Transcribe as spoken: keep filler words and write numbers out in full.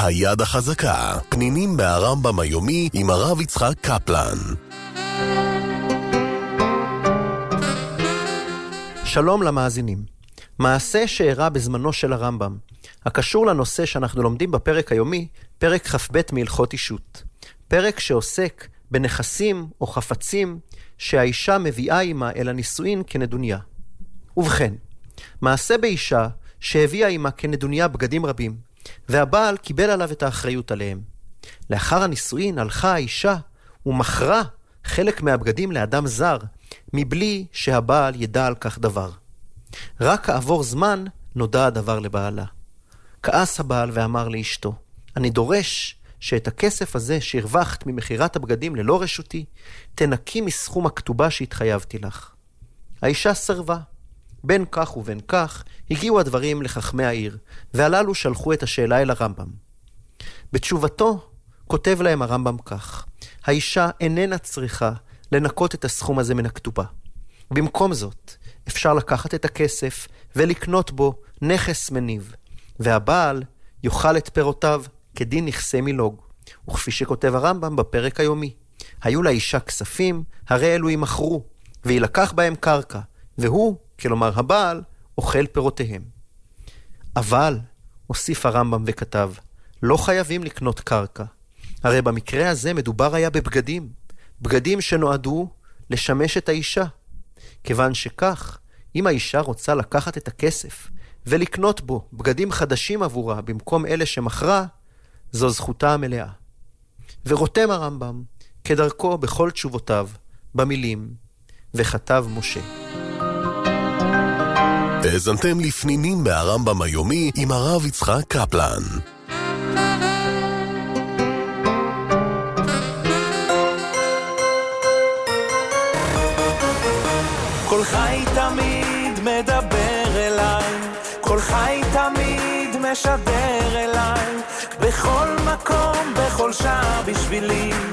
היד החזקה, פנינים מהרמב"ם היומי עם הרב יצחק קפלן. שלום למאזינים. מעשה שאירע בזמנו של הרמב"ם, הקשור לנושא שאנחנו לומדים בפרק היומי, פרק כ"ב מהלכות אישות. פרק שעוסק בנכסים או חפצים שהאישה מביאה עימה אל הנישואין כנדוניה. ובכן, מעשה באישה שהביאה עימה כנדוניה בגדים רבים, והבעל קיבל עליו את האחריות עליהם. לאחר הנישואין הלכה האישה ומכרה חלק מהבגדים לאדם זר, מבלי שהבעל ידע על כך דבר. רק כעבור זמן נודע הדבר לבעלה. כעס הבעל ואמר לאשתו, אני דורש שאת הכסף הזה שהרווחת ממחירת הבגדים ללא רשותי, תנקי מסכום הכתובה שהתחייבתי לך. האישה סרבה. בין כך ובין כך הגיעו הדברים לחכמי העיר, והללו שלחו את השאלה אל הרמב"ם. בתשובתו כותב להם הרמב"ם כך, האישה איננה צריכה לנקות את הסכום הזה מן הכתובה. במקום זאת, אפשר לקחת את הכסף ולקנות בו נכס מניב, והבעל יאכל את פירותיו כדין נכסי מילוג. וכפי שכותב הרמב"ם בפרק היומי, היו לאישה כספים, הרי אלו ימכרו, וילקח בהם קרקע, והוא, כלומר הבעל, אוכל פירותיהם. אבל, הוסיף הרמב"ם וכתב, לא חייבים לקנות קרקע. הרי במקרה הזה מדובר היה בבגדים, בגדים שנועדו לשמש את האישה. כיוון שכך, אם האישה רוצה לקחת את הכסף ולקנות בו בגדים חדשים עבורה במקום אלה שמכרה, זו זכותה המלאה. ורותם הרמב"ם כדרכו בכל תשובותיו במילים, וכתב משה. האזנתם לפנינים מהרמב"ם היומי עם הרב יצחק קפלן. כל חי תמיד מדבר אליי, כל חי תמיד משדר אליי, בכל מקום, בכל שעה בשבילי.